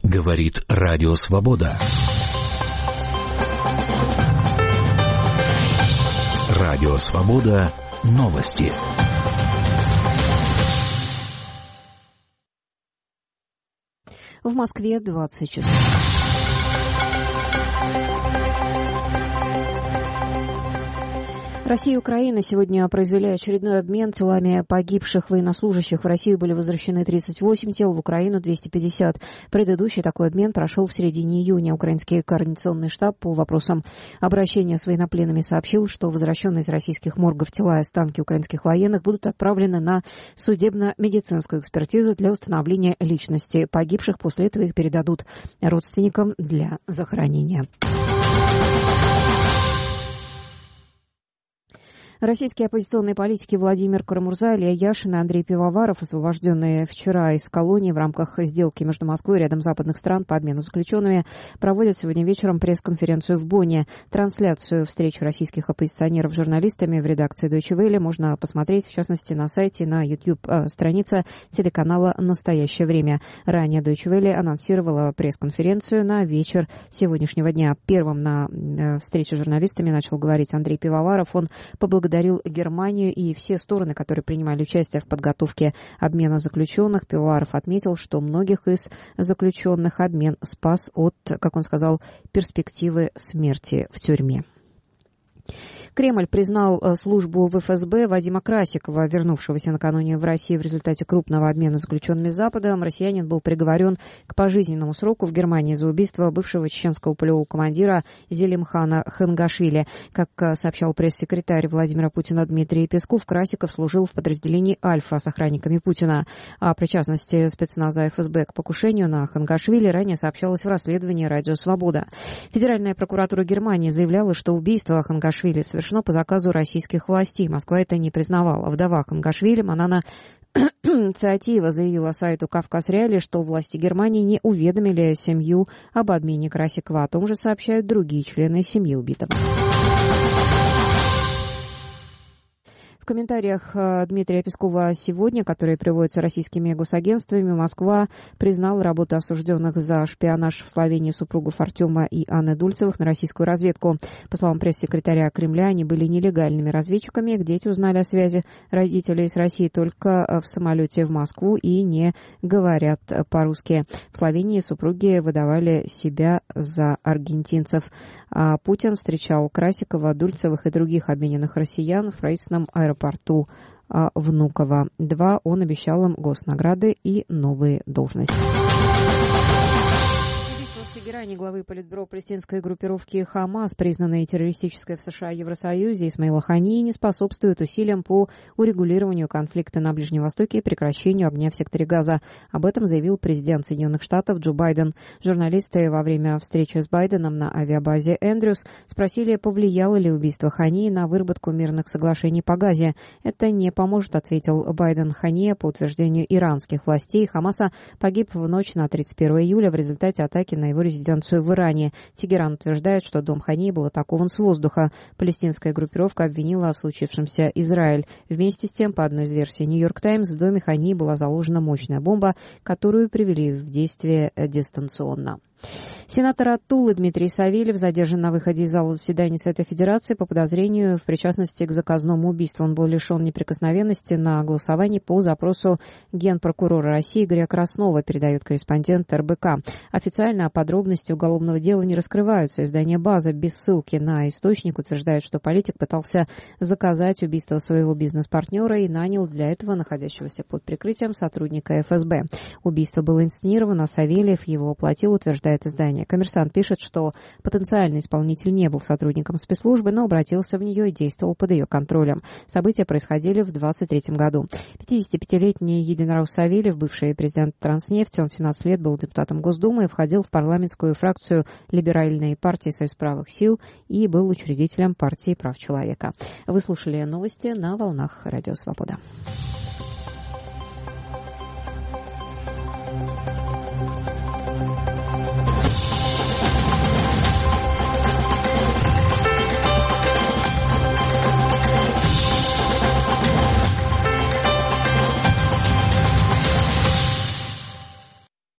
Говорит Радио Свобода. Радио Свобода. Новости. В Москве 20 часов. Россия и Украина сегодня произвели очередной обмен телами погибших военнослужащих. В Россию были возвращены 38 тел, в Украину 250. Предыдущий такой обмен прошел в середине июня. Украинский координационный штаб по вопросам обращения с военнопленными сообщил, что возвращенные из российских моргов тела и останки украинских военных будут отправлены на судебно-медицинскую экспертизу для установления личности погибших. После этого их передадут родственникам для захоронения. Российские оппозиционные политики Владимир Карамурза, Илья Яшин и Андрей Пивоваров, освобожденные вчера из колонии в рамках сделки между Москвой и рядом западных стран по обмену заключенными, проводят сегодня вечером пресс-конференцию в Бонне. Трансляцию встречи российских оппозиционеров с журналистами в редакции Deutsche Welle можно посмотреть, в частности, на сайте, на YouTube-странице телеканала «Настоящее время». Ранее Deutsche Welle анонсировала пресс-конференцию на вечер сегодняшнего дня. Первым на встрече с журналистами начал говорить Андрей Пивоваров. Он поблагодарил Германию и все стороны, которые принимали участие в подготовке обмена заключенных. Пивоваров отметил, что многих из заключенных обмен спас от, как он сказал, перспективы смерти в тюрьме. Кремль признал службу в ФСБ Вадима Красикова, вернувшегося накануне в Россию в результате крупного обмена заключенными с Западом. Россиянин был приговорен к пожизненному сроку в Германии за убийство бывшего чеченского полевого командира Зелимхана Хангашвили. Как сообщал пресс-секретарь Владимира Путина Дмитрий Песков, Красиков служил в подразделении «Альфа» с охранниками Путина. О причастности спецназа ФСБ к покушению на Хангашвили ранее сообщалось в расследовании «Радио Свобода». Федеральная прокуратура Германии заявляла, что убийство Хангашвили совершено по заказу российских властей. Москва это не признавала. Вдова Хангашвили Манана Циатиева заявила сайту «Кавказ Реали», что власти Германии не уведомили семью об обмене Красикова. О том же сообщают другие члены семьи убитого. В комментариях Дмитрия Пескова сегодня, которые приводятся российскими госагентствами, Москва признала работу осужденных за шпионаж в Словении супругов Артема и Анны Дульцевых на российскую разведку. По словам пресс-секретаря Кремля, они были нелегальными разведчиками. Дети узнали о связи родителей с Россией только в самолете в Москву и не говорят по-русски. В Словении супруги выдавали себя за аргентинцев. Путин встречал Красикова, Дульцевых и других обмененных россиян в правительственном аэропорту Внуково-2. Он обещал им госнаграды и новые должности. В Тегеране главы политбюро палестинской группировки «Хамас», признанной террористической в США и Евросоюзе, Исмаила Хании, не способствует усилиям по урегулированию конфликта на Ближнем Востоке и прекращению огня в секторе Газа. Об этом заявил президент Соединенных Штатов Джо Байден. Журналисты во время встречи с Байденом на авиабазе Эндрюс спросили, повлияло ли убийство Хании на выработку мирных соглашений по Газе. «Это не поможет», — ответил Байден. Хания, по утверждению иранских властей, Хамаса погиб в ночь на 31 июля в результате атаки на его резиденцию в Иране. Тегеран утверждает, что дом Хании был атакован с воздуха. Палестинская группировка обвинила в случившемся Израиль. Вместе с тем, по одной из версий «Нью-Йорк Таймс», в доме Хании была заложена мощная бомба, которую привели в действие дистанционно. Сенатор от Тулы Дмитрий Савельев задержан на выходе из зала заседаний Совета Федерации по подозрению в причастности к заказному убийству. Он был лишен неприкосновенности на голосовании по запросу генпрокурора России Игоря Краснова, передает корреспондент РБК. Официально подробности уголовного дела не раскрываются. Издание «База» без ссылки на источник утверждает, что политик пытался заказать убийство своего бизнес-партнера и нанял для этого находящегося под прикрытием сотрудника ФСБ. Убийство было инсценировано, Савельев его оплатил, утверждает издание. «Коммерсант» пишет, что потенциальный исполнитель не был сотрудником спецслужбы, но обратился в нее и действовал под ее контролем. События происходили в 2023 году. 55-летний единорос Савельев, бывший президент Транснефти, он 17 лет был депутатом Госдумы и входил в парламентскую фракцию Либеральной партии Союз правых сил и был учредителем партии прав человека. Вы слушали новости на волнах Радио Свобода.